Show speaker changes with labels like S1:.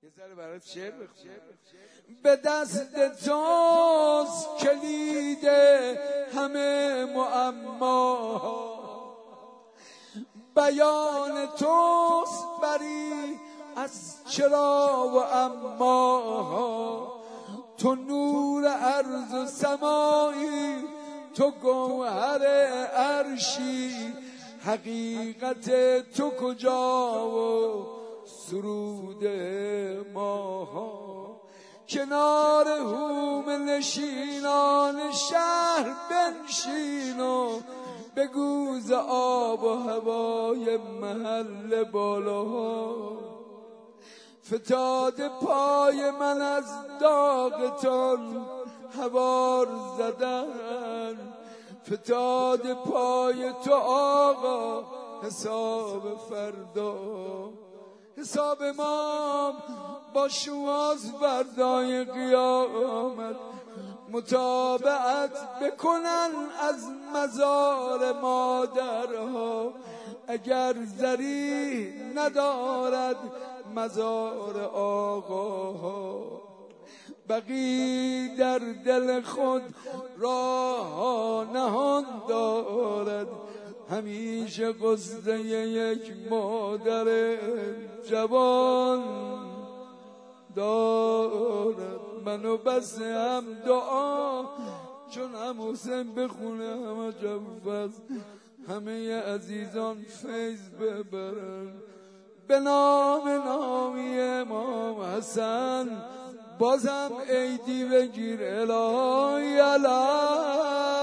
S1: یه ذره برات شعر بخونم. به دست توست کلید همه معما، بیان توست بری از چرا و اما. تو نور ارض و سمایی، تو گوهر عرشی، حقیقت تو کجا و سرود ما. کنار هوم نشینان شهر بنشین و بگو ز آب و هوای محل بالاها. فتاده پای من از داغتان هوار زدن، فتاده پای تو آقا حساب فردا. حساب ما با شواز فردای قیامت متابعت بکنن از مزار مادرها. اگر زری ندارد مزار آقاها، بقی در دل خود راه نهان دارد. همیشه قصه یک مادر جوان دارد. منو بس هم دعا چون هم حسین بخونه هم جفز، همه عزیزان فیض ببرن. به نام نامی امام حسن بازم عیدی بگیر الهی.